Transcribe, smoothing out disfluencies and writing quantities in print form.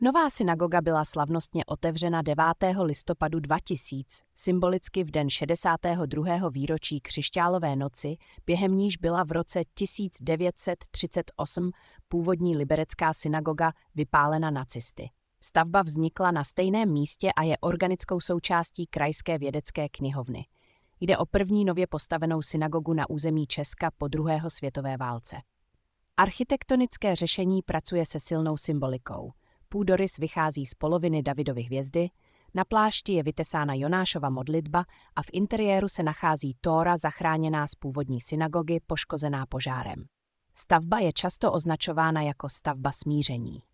Nová synagoga byla slavnostně otevřena 9. listopadu 2000, symbolicky v den 62. výročí křišťálové noci, během níž byla v roce 1938 původní liberecká synagoga vypálena nacisty. Stavba vznikla na stejném místě a je organickou součástí Krajské vědecké knihovny. Jde o první nově postavenou synagogu na území Česka po druhé světové válce. Architektonické řešení pracuje se silnou symbolikou. Půdorys vychází z poloviny Davidovy hvězdy, na plášti je vytesána Jonášova modlitba a v interiéru se nachází Tóra zachráněná z původní synagogy poškozená požárem. Stavba je často označována jako stavba smíření.